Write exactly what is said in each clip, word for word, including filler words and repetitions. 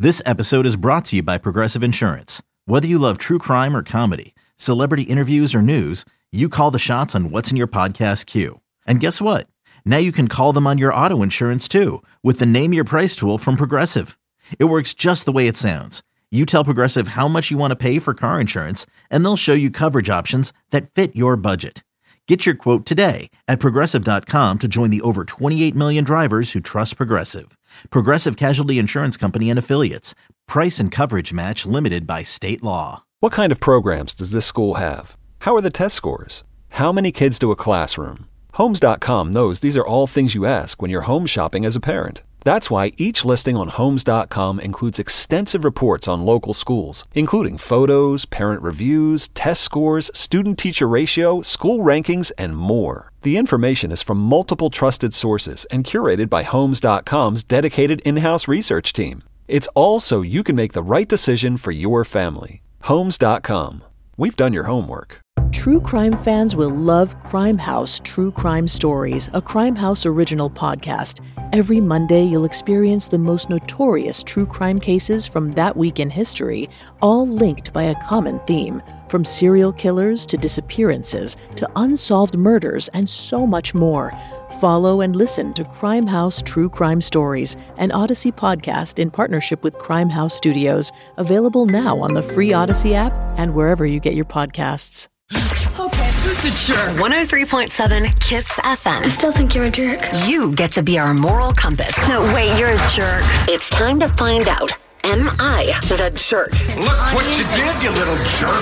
This episode is brought to you by Progressive Insurance. Whether you love true crime or comedy, celebrity interviews or news, you call the shots on what's in your podcast queue. And guess what? Now you can call them on your auto insurance too with the Name Your Price tool from Progressive. It works just the way it sounds. You tell Progressive how much you want to pay for car insurance, and they'll show you coverage options that fit your budget. Get your quote today at Progressive dot com to join the over twenty-eight million drivers who trust Progressive. Progressive Casualty Insurance Company and Affiliates. Price and coverage match limited by state law. What kind of programs does this school have? How are the test scores? How many kids to a classroom? Homes dot com knows these are all things you ask when you're home shopping as a parent. That's why each listing on Homes dot com includes extensive reports on local schools, including photos, parent reviews, test scores, student-teacher ratio, school rankings, and more. The information is from multiple trusted sources and curated by Homes dot com's dedicated in-house research team. It's all so you can make the right decision for your family. Homes dot com. We've done your homework. True crime fans will love Crime House True Crime Stories, a Crime House original podcast. Every Monday, you'll experience the most notorious true crime cases from that week in history, all linked by a common theme. From serial killers to disappearances to unsolved murders and so much more. Follow and listen to Crime House True Crime Stories, an Odyssey podcast in partnership with Crime House Studios, available now on the free Odyssey app and wherever you get your podcasts. Okay, who's the jerk? one oh three point seven KISS F M. I still think you're a jerk. You get to be our moral compass. No, wait, you're a jerk. It's time to find out. Am I the jerk? Look what you did, you little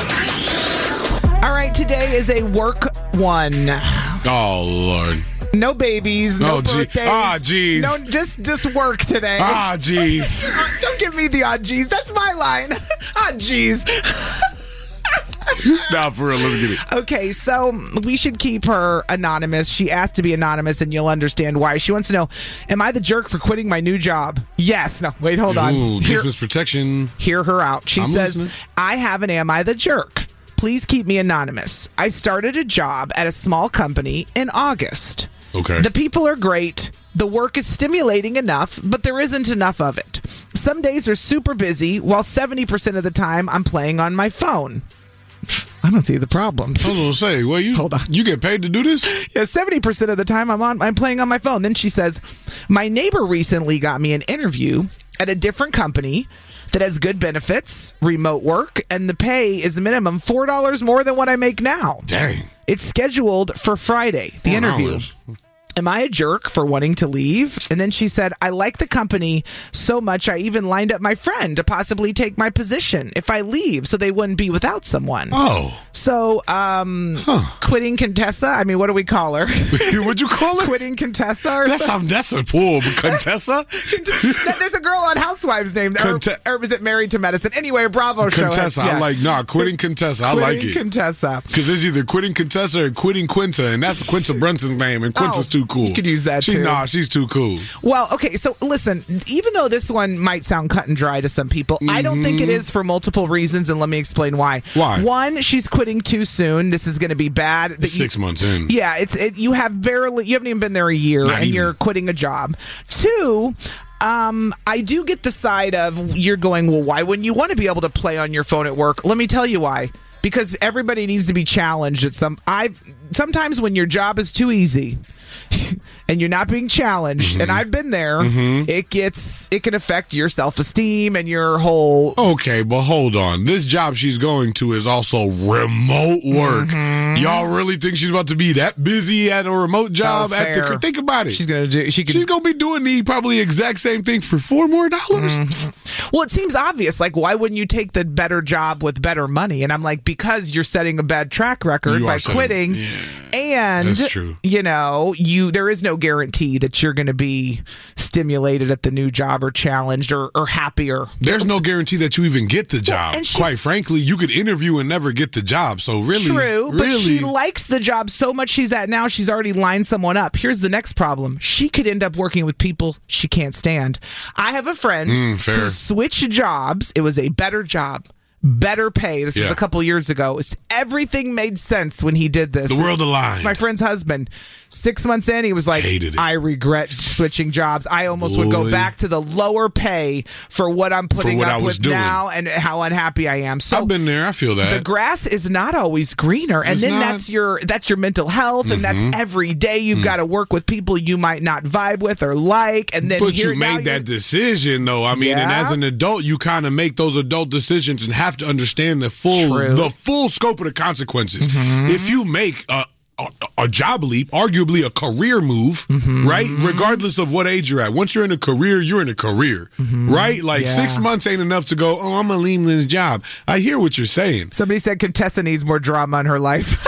jerk. All right, today is a work one. Oh, Lord. No babies, no oh, birthdays. Ah, jeez. No, just just work today. Ah, jeez. Don't give me the ah, jeez. That's my line. Ah, jeez. Nah, for real, let's get it. Okay, so we should keep her anonymous. She asked to be anonymous, and you'll understand why. She wants to know, am I the jerk for quitting my new job? Yes. No, wait, hold on. Ooh, Hear, Christmas protection. Hear her out. She I'm says, listening. I have an am I the jerk? Please keep me anonymous. I started a job at a small company in August. Okay. The people are great. The work is stimulating enough, but there isn't enough of it. Some days are super busy, while seventy percent of the time I'm playing on my phone. I don't see the problem. I was gonna say, well, you Hold on. you get paid to do this? Yeah, seventy percent of the time I'm on I'm playing on my phone. Then she says, my neighbor recently got me an interview at a different company that has good benefits, remote work, and the pay is a minimum four dollars more than what I make now. Dang. It's scheduled for Friday, the Four interview. dollars. Am I a jerk for wanting to leave? And then she said, I like the company so much I even lined up my friend to possibly take my position if I leave so they wouldn't be without someone. Oh. So, um, Huh. quitting Contessa? I mean, what do we call her? What'd you call it? Quitting Contessa or That's something? a, that's a pool. Contessa? There's a girl on Housewives named, or, Conte- or was it Married to Medicine? Anyway, Bravo show. Contessa. Yeah. I like, nah, quitting Contessa. I like Quitting it. Contessa. Because there's either quitting Contessa or quitting Quinta, and that's Quinta Brunson's name, and Quinta's Oh, too cool. you could use that, she, too. Nah, she's too cool. Well, okay, so listen, even though this one might sound cut and dry to some people, mm-hmm. I don't think it is for multiple reasons, and let me explain why. Why? One, she's quitting too soon. This is going to be bad. That Six you, months in. Yeah, it's it, you have barely, you haven't even been there a year, Not and even. you're quitting a job. Two, Um, I do get the side of you're going, well, why wouldn't you want to be able to play on your phone at work? Let me tell you why. Because everybody needs to be challenged at some. I sometimes when your job is too easy and you're not being challenged, mm-hmm. and I've been there, mm-hmm. it gets it can affect your self-esteem and your whole. Okay, but hold on. This job she's going to is also remote work. Mm-hmm. Y'all really think she's about to be that busy at a remote job? Oh, at the fair. think about it. She's gonna do. She could, she's gonna be doing the probably exact same thing for four more dollars. Mm-hmm. Well, it seems obvious. Like, why wouldn't you take the better job with better money? And I'm like, because you're setting a bad track record You by are setting- quitting, yeah, and that's true. you know, you there is no guarantee that you're going to be stimulated at the new job or challenged or, or happier. There's no guarantee that you even get the job. and she's- Quite frankly, you could interview and never get the job. So really, True, but really, she likes the job so much she's at now, she's already lined someone up. Here's the next problem. She could end up working with people she can't stand. I have a friend Mm, fair. who switched jobs. It was a better job. better pay. This Yeah. was a couple years ago. It's, everything made sense when he did this. The world aligned. It's my friend's husband. Six months in, he was like, Hated it. I regret switching jobs. I almost would go Boy. back to the lower pay for what I'm putting what up I was with doing. now and how unhappy I am. So I've been there. I feel that. the grass is not always greener, and It's then not. that's your that's your mental health, and Mm-hmm. that's every day you've mm. got to work with people you might not vibe with or like, and then But here you now made you're- that decision, though. I mean, and Yeah. as an adult, you kind of make those adult decisions and have to understand the full True. the full scope of the consequences. If you make a A, a job leap, arguably a career move, Mm-hmm. right? Regardless of what age you're at. Once you're in a career, you're in a career, right? Like Yeah. six months ain't enough to go, oh, I'm going to leave this job. I hear what you're saying. Somebody said Contessa needs more drama in her life.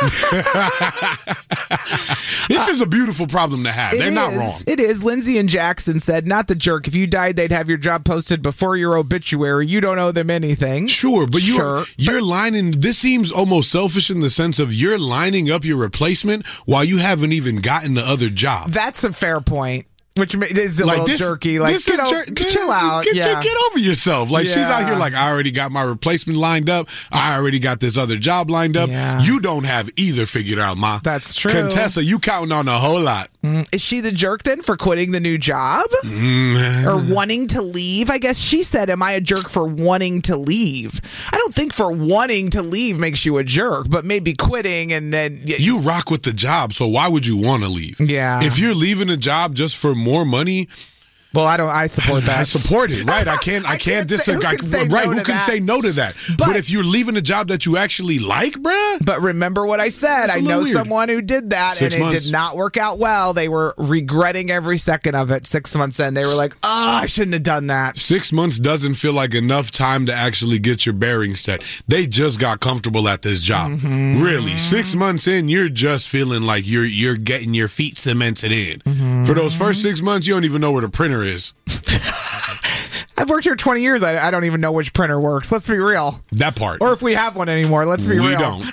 This is a beautiful problem to have. It They're not is. wrong. It is. Lindsay and Jackson said, not the jerk. If you died, they'd have your job posted before your obituary. You don't owe them anything. Sure, but you're, Sure, you're lining, this seems almost selfish in the sense of you're lining up your replacement while you haven't even gotten the other job. That's a fair point. Which ma- is a little this, jerky. Like, this you is know, jer- chill out. Get, yeah. get over yourself. Like, she's out here Yeah. like, I already got my replacement lined up. I already got this other job lined up. Yeah. You don't have either figured out, Ma. That's true. Contessa, you counting on a whole lot. Mm, is she the jerk then for quitting the new job? Mm. Or wanting to leave? I guess she said, am I a jerk for wanting to leave? I don't think for wanting to leave makes you a jerk, but maybe quitting and then... You rock with the job, so why would you want to leave? Yeah. If you're leaving a job just for more money... Well, I don't. I support that. I support it, right? I can't. I, I can't, can't say- disagree. who can say right? no Who to can that? say no to that? But, But- if you're leaving a job that you actually like, bruh, But remember what I said. That's a I little know weird. someone who did that, Six and it months. did not work out well. They were regretting every second of it. Six months in, they were like, "Oh, I shouldn't have done that." six months doesn't feel like enough time to actually get your bearings set. They just got comfortable at this job. Mm-hmm. Really, six months in, you're just feeling like you're you're getting your feet cemented in. Mm-hmm. For those first six months, you don't even know where the printer is. I've worked here twenty years. I, I don't even know which printer works. Let's be real. That part. Or if we have one anymore, let's be we real. don't.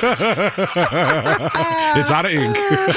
It's out of ink.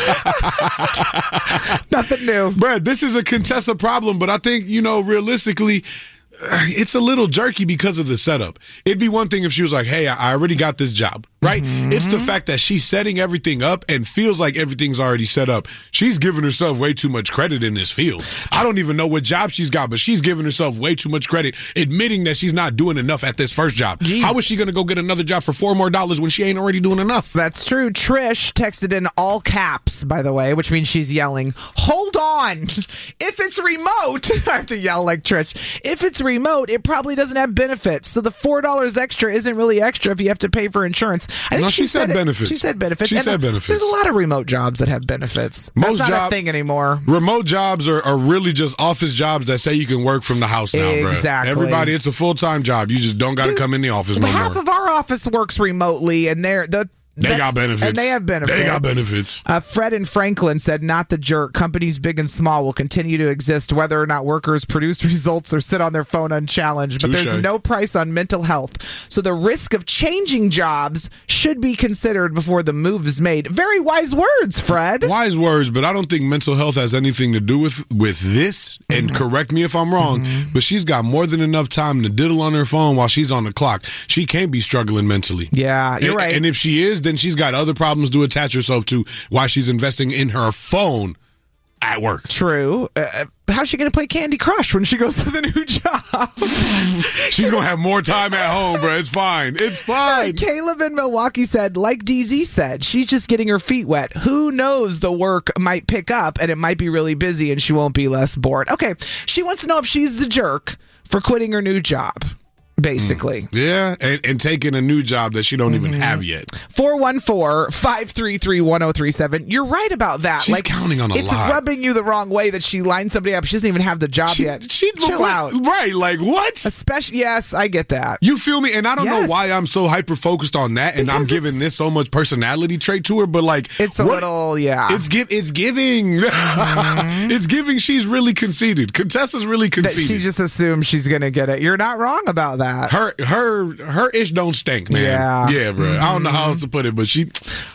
Nothing new. Brad, this is a Contessa problem, but I think, you know, realistically, it's a little jerky because of the setup. It'd be one thing if she was like, hey, I already got this job, right? Mm-hmm. It's the fact that she's setting everything up and feels like everything's already set up. She's giving herself way too much credit in this field. I don't even know what job she's got, but she's giving herself way too much credit, admitting that she's not doing enough at this first job. Jeez. How is she going to go get another job for four more dollars when she ain't already doing enough? That's true. Trish texted in all caps, by the way, which means she's yelling, hold on. If it's remote, I have to yell like Trish. If it's remote, it probably doesn't have benefits. So the four dollars extra isn't really extra if you have to pay for insurance. I think No, she, she said it- benefits. She said benefits. She And, said uh, benefits. There's a lot of remote jobs that have benefits. Most That's not job- a thing anymore. Remote jobs are, are really just office jobs that say you can work from the house now, bro. Exactly. Everybody, it's a full-time job. You just don't got to come in the office no Half more. of our office works remotely, and they're the. They That's- got benefits. And they have benefits. They got benefits. Uh, Fred and Franklin said, not the jerk. Companies big and small will continue to exist whether or not workers produce results or sit on their phone unchallenged. But Touche. there's no price on mental health. So the risk of changing jobs should be considered before the move is made. Very wise words, Fred. Wise words, but I don't think mental health has anything to do with, with this. And correct me if I'm wrong, Mm-hmm. but she's got more than enough time to diddle on her phone while she's on the clock. She can't be struggling mentally. Yeah, you're and, right. And if she is, then she's got other problems to attach herself to while she's investing in her phone at work. True. Uh, how's she going to play Candy Crush when she goes to the new job? She's going to have more time at home, bro. It's fine. It's fine. Caleb in Milwaukee said, like D Z said, she's just getting her feet wet. Who knows, the work might pick up and it might be really busy and she won't be less bored. Okay, she wants to know if she's the jerk for quitting her new job, basically. Mm. Yeah, and, and taking a new job that she don't Mm-hmm. even have yet. four one four, five three three, one oh three seven. You're right about that. She's like counting on a it's lot. It's rubbing you the wrong way that she lined somebody up. She doesn't even have the job She, yet. she, Chill what? out. Right, like what? Especially, yes, I get that. You feel me? And I don't Yes. know why I'm so hyper focused on that, and I'm Because giving it's- this so much personality trait to her. But like, It's a what- little, yeah. It's give. It's giving. Mm-hmm. It's giving. She's really conceited. Contessa's really that conceited. she just assumes she's going to get it. You're not wrong about that. her her her ish don't stink, man. Yeah. yeah, bro. I don't know how else to put it, but she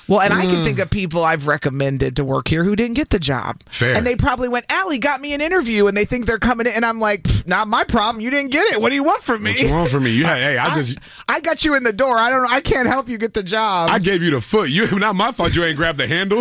Well, and mm. I can think of people I've recommended to work here who didn't get the job. Fair. And they probably went, Allie got me an interview, and they think they're coming in, and I'm like, not my problem. You didn't get it. What do you want from me? What you want from me? You, hey, I just, I, I got you in the door. I don't know. I can't help you get the job. I gave you the foot. You not my fault. You ain't grabbed the handle.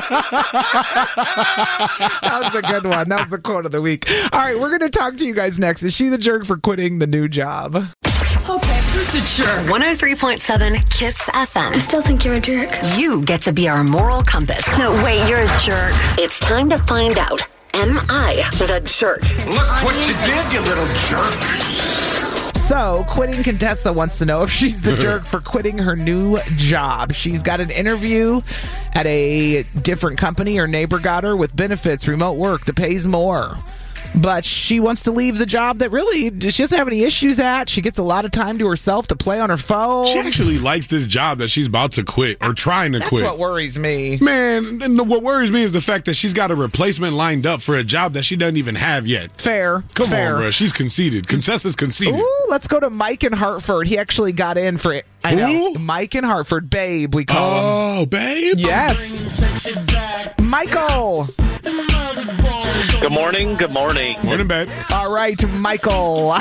That was a good one. That was the quote of the week. All right, we're going to talk to you guys next. Is she the jerk for quitting the new job? Okay, who's the jerk? one oh three point seven KISS F M. I still think you're a jerk. You get to be our moral compass. No, wait, you're a jerk. It's time to find out. Am I the jerk? Look what you did, you little jerk. So, quitting Contessa wants to know if she's the jerk for quitting her new job. She's got an interview at a different company. Her neighbor got her with benefits, remote work that pays more. But she wants to leave the job that really she doesn't have any issues at. She gets a lot of time to herself to play on her phone. She actually likes this job that she's about to quit or trying to That's quit. That's what worries me. Man, and the, what worries me is the fact that she's got a replacement lined up for a job that she doesn't even have yet. Fair. Come fair. on, bro. She's conceded. Contessa's conceded. Ooh, let's go to Mike in Hartford. He actually got in for it. I know. Who? Mike in Hartford. Babe, we call him. Oh, babe? Yes. Michael. Good morning. Good morning. Morning, babe. All right, Michael.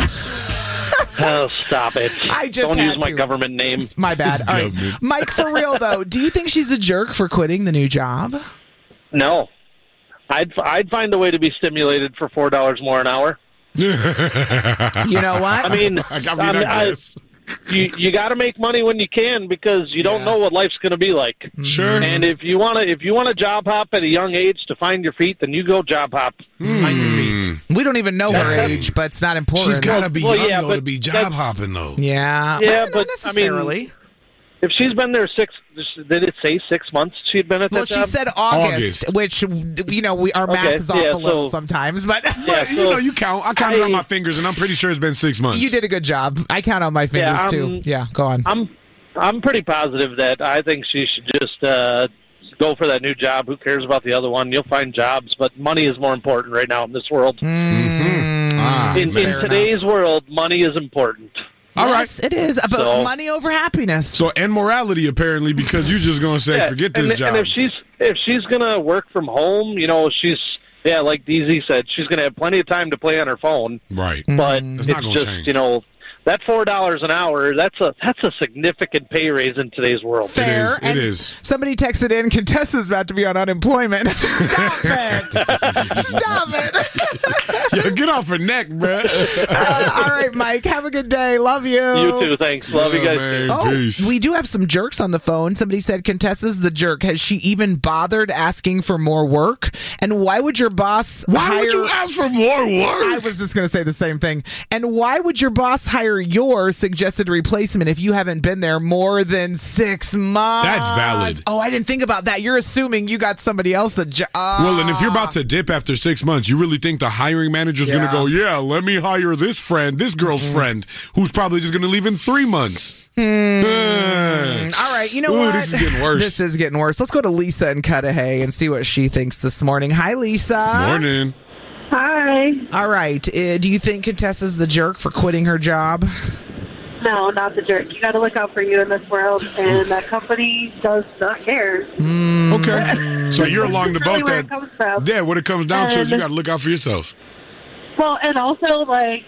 Oh, stop it. I just Don't had use my to. government name. It's my bad. All right. Mike, for real, though, do you think she's a jerk for quitting the new job? No. I'd I'd find a way to be stimulated for four dollars more an hour. You know what? I mean, I, I, mean, I, mean, I I guess. you you got to make money when you can because you don't Yeah. know what life's going to be like. Sure. And if you want to if you want to job hop at a young age to find your feet, then you go job hop. Mm. Find your feet. We don't even know her Dang. age, but it's not important. She's got to be Well, young, yeah, though, but to be job that's- hopping, though. Yeah. Yeah, not but, I mean, necessarily. If she's been there six, did it say six months she'd been at Well, that she job? said August, August. which, you know, we our math Okay, is off yeah, a little so- sometimes, but Yeah, you so know, you count. I counted I- on my fingers, and I'm pretty sure it's been six months. you did a good job. I count on my fingers, Yeah, too. I'm- Yeah, go on. I'm I'm pretty positive that I think she should just uh, go for that new job. Who cares about the other one? You'll find jobs, but money is more important right now in this world. Mm, Ah, in in fair today's world, money is important. All right. yes, it is about So- money over happiness. So, and morality, apparently, because you're just going to say, Yeah, forget and, this job. And if she's if she's gonna work from home, you know, she's yeah, like D Z said, she's gonna have plenty of time to play on her phone. right. But It's it's, not gonna just change. you know. That four dollars an hour, that's a that's a significant pay raise in today's world. Fair. is, it and is. Somebody texted in, Contessa's about to be on unemployment. Stop it. Stop it. Yo, get off her neck, bro. Uh, all right, Mike, have a good day. Love you. You too, thanks. Love you Yeah, guys. man. Oh, Peace. we do have some jerks on the phone. Somebody said Contessa's the jerk. Has she even bothered asking for more work? And why would your boss Why hire... would you ask for more work? I was just going to say the same thing. And why would your boss hire your suggested replacement if you haven't been there more than six months? That's valid. Oh, I didn't think about that. You're assuming you got somebody else a job. Well, and if you're about to dip after six months, you really think the hiring manager's going Yeah. to go, yeah, let me hire this friend, this girl's Mm-hmm. friend, who's probably just going to leave in three months. Uh, All right, you know Ooh, what? this is getting worse. This is getting worse. Let's go to Lisa in Cudahy and see what she thinks this morning. Hi, Lisa. Morning. Hi. All right. Uh, do you think Contessa's the jerk for quitting her job? No, not the jerk. You got to look out for you in this world, and that company does not care. Okay. So you're along the Really boat where that, it comes from. yeah, what it comes down to is you And- got to look out for yourself. Well, and also, like,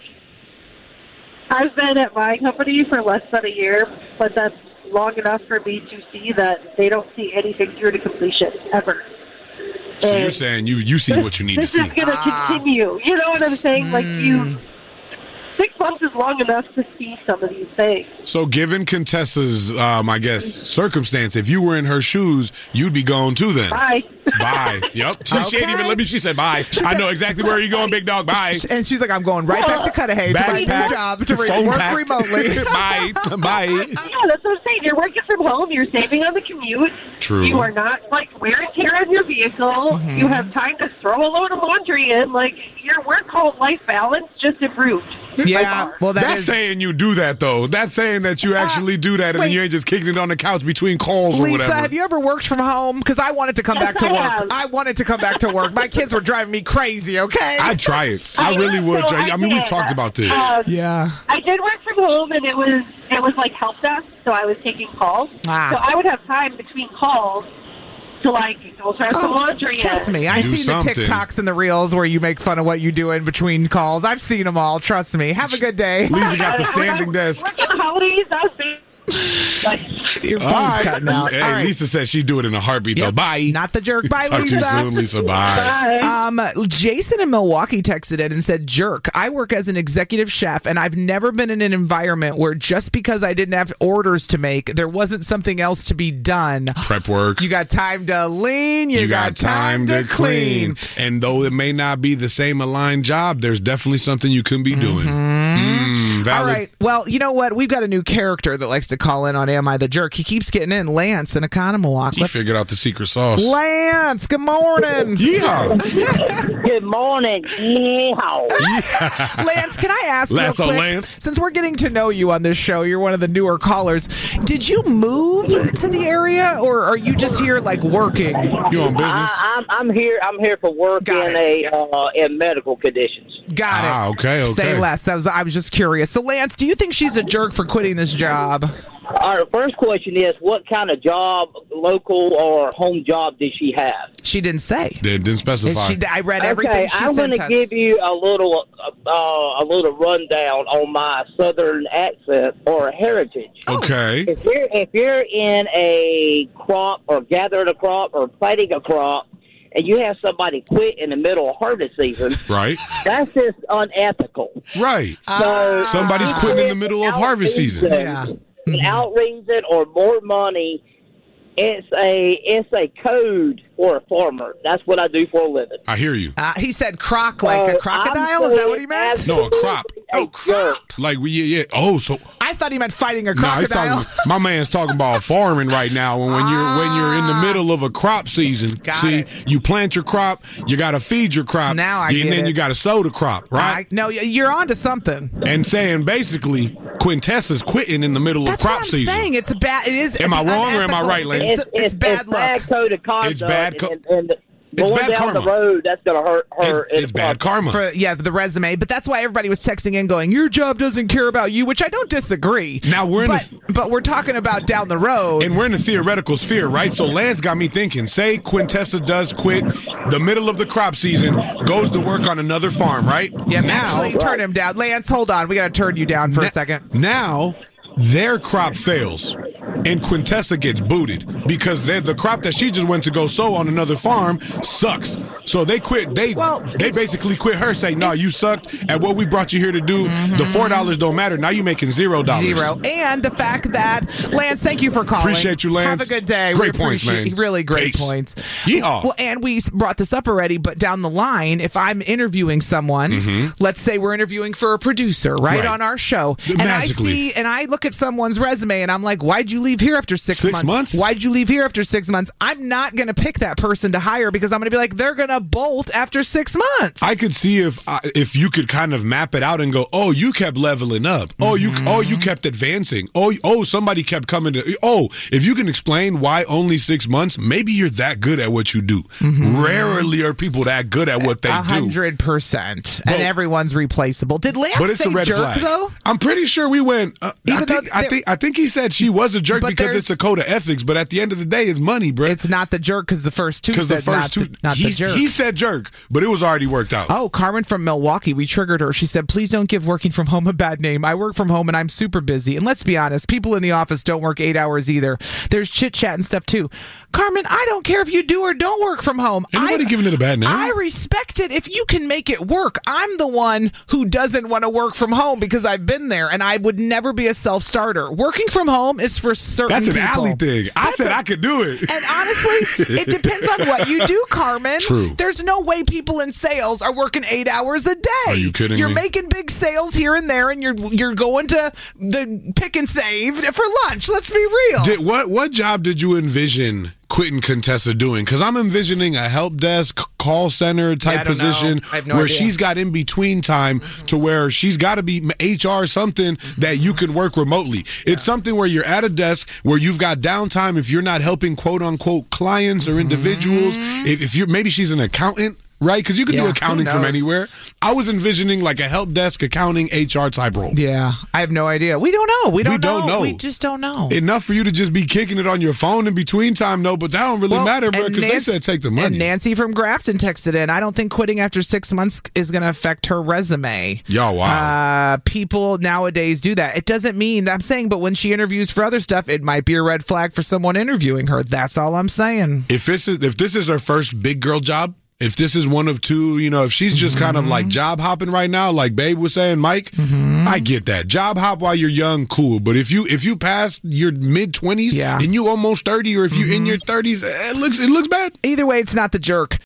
I've been at my company for less than a year, but that's long enough for me to see that they don't see anything through to completion, ever. So And you're saying you, you see what you need to this see. is going to continue. You know what I'm saying? Like, you... Six months is long enough to see some of these things. So given Contessa's, um, I guess, circumstance, if you were in her shoes, you'd be gone too then. Bye. Bye. Yep. She, she ain't even let me. She said bye. I know exactly where you're going, big dog. Bye. And she's like, I'm going right back to Cudahy to Bags my packed, new job to re- phone work packed. remotely. Bye. Bye. Yeah, that's what I'm saying. You're working from home. You're saving on the commute. True. You are not, like, wear and tear on your vehicle. Mm-hmm. You have time to throw a load of laundry in. Like, your work-home life balance just improved. Yeah, well, that That's is- saying you do that, though. That's saying saying that you actually uh, do that and wait. then you ain't just kicking it on the couch between calls or Lisa, whatever. Lisa, have you ever worked from home? Because I wanted to come yes, back to I work. Have. I wanted to come back to work. My kids were driving me crazy, okay? I'd try it. I, I really would. So I, I mean, did. we've talked about this. Um, yeah. I did work from home, and it was it was like help desk, so I was taking calls. Ah. So I would have time between calls to, like, go throw some laundry. Trust me, I've seen something. the TikToks and the Reels where you make fun of what you do in between calls. I've seen them all. Trust me. Have a good day. Lisa got the standing desk. Working the holidays, I was big. Your phone's right. cutting out. Hey, right. Lisa said she'd do it in a heartbeat, yep. though. Bye. Not the jerk. Bye, Talk Lisa. Talk too soon, Lisa. Bye. Bye. Um, Jason in Milwaukee texted in and said, jerk, I work as an executive chef, and I've never been in an environment where just because I didn't have orders to make, there wasn't something else to be done. Prep work. You got time to lean. You, you got, got time, time to clean. clean. And though it may not be the same aligned job, there's definitely something you can be doing. Mm-hmm. Mm, valid. All right. Well, you know what? We've got a new character that likes to call in on Am I the Jerk? He keeps getting in. Lance in Economowalk. He figured out the secret sauce. Lance, good morning. Yeehaw. Good morning. Yeehaw. Yeah. Lance, can I ask Lance real quick, Lance. since we're getting to know you on this show, you're one of the newer callers, did you move to the area, or are you just here, like, working? You on business? I, I'm, I'm here I'm here for work Got in it. a uh, in medical conditions. Got it. Ah, okay, okay. Say less. That was, I was just curious. So, Lance, do you think she's a jerk for quitting this job? All right, first question is, what kind of job, local or home job, did she have? She didn't say. They didn't specify. She, I read everything okay, she I'm sent gonna us. give you a little uh, a little rundown on my southern accent or heritage. Okay. If you're if you're in a crop or gathering a crop or planting a crop, and you have somebody quit in the middle of harvest season, right? That's just unethical. Right. So somebody's quitting in the middle of harvest season. Yeah. Without reason or more money, it's a it's a code for a farmer. That's what I do for a living. I hear you. Uh, he said croc, like Uh, a crocodile? Is that what he meant? No, a crop. Oh, crop. Like we yeah, yeah. Oh, so I thought he meant fighting a nah, he's crocodile. talking, my man's talking about farming right now. And when you're when you're in the middle of a crop season, Got see, it. you plant your crop, you got to feed your crop, Now I and get then it. you got to sow the crop, right? I, no, you're on to something. And saying basically, Quintessa's quitting in the middle That's of crop what I'm season. saying. It's bad. It is. Am I wrong or am I unethical. right, Lance? It's, It's, it's, it's bad it's luck. bad code of conduct. It's bad co- and, and, and It's going bad down karma. the road, that's going to hurt her. It- it's bad karma. For, yeah, the resume. But that's why everybody was texting in going, your job doesn't care about you, which I don't disagree. Now we're in but, the, but we're talking about down the road. and we're in the theoretical sphere, right? So Lance got me thinking. Say Quintessa does quit the middle of the crop season, goes to work on another farm, right? yeah, now, actually, turn him down. Lance, hold on. We got to turn you down for na- a second. Now their crop fails. And Quintessa gets booted because they the crop that she just went to go sow on another farm sucks. So they quit. They Well, they it's- basically quit her, saying, "No, you sucked at what we brought you here to do. Mm-hmm. The four dollars don't matter. Now you're making zero dollars." Zero. And the fact that, Lance, thank you for calling. Appreciate you, Lance. Have a good day. Great We points, appreciate- man. Really great Peace. points. Yeehaw. Well, and we brought this up already, but down the line, if I'm interviewing someone, let's say we're interviewing for a producer, right, Right. on our show, and Magically. I see, and I look at someone's resume, and I'm like, why'd you leave here after six, Six months? Why'd you leave here after six months? I'm not going to pick that person to hire because I'm going to be like, they're going to bolt after six months. I could see if uh, if you could kind of map it out and go, oh, you kept leveling up. Oh, you oh you kept advancing. Oh, oh, somebody kept coming to. Oh, if you can explain why only six months, maybe you're that good at what you do. Rarely are people that good at what they A do. hundred percent, But- and everyone's replaceable. Did Lance But it's say a red jerk flag. though? I'm pretty sure we went. Uh, I Even though think I there- think I think he said she was a jerk But because there's- it's a code of ethics. But at the end of the day, it's money, bro. It's not the jerk because the first two Because said the first not, two, the, not he, the jerk. he said jerk, but it was already worked out. Oh, Carmen from Milwaukee, we triggered her. She said, please don't give working from home a bad name. I work from home and I'm super busy. And let's be honest, people in the office don't work eight hours either. There's chit chat and stuff too. Carmen, I don't care if you do or don't work from home. Ain't nobody I, giving it a bad name. I respect it if you can make it work. I'm the one who doesn't want to work from home because I've been there and I would never be a self-starter. Working from home is for certain That's an people. alley thing. I That's said a- I could do it. And honestly, it depends on what you do, Carmen. True. There's no way people in sales are working eight hours a day. Are you kidding You're me? making big sales here and there, and you're you're going to the pick and save for lunch. Let's be real. Did, what what job did you envision quitting Contessa doing? Because I'm envisioning a help desk, call center type Yeah, I don't position know. I have no where idea. she's got in between time to where she's got to be H R something that you can work remotely. It's something where you're at a desk where you've got downtime if you're not helping quote unquote clients or individuals. If, if you're maybe she's an accountant. Right? Because you can Yeah, do who accounting from knows? anywhere. I was envisioning like a help desk, accounting, H R type role. Yeah, I have no idea. We don't know. We don't, We don't know. We just don't know. Enough for you to just be kicking it on your phone in between time, no, but that don't really Well, matter, bro, and because they Nancy- said take the money. And Nancy from Grafton texted in, I don't think quitting after six months is going to affect her resume. Yo, wow. Uh, people nowadays do that. It doesn't mean, I'm saying, but when she interviews for other stuff, it might be a red flag for someone interviewing her. That's all I'm saying. If this is if this is her first big girl job, if this is one of two, you know, if she's just kind of like job hopping right now, like Babe was saying, Mike, I get that. Job hop while you're young, cool. But if you if you pass your mid twenties Yeah. and you almost thirty, or if you're in your thirties, it looks it looks bad. Either way, it's not the jerk.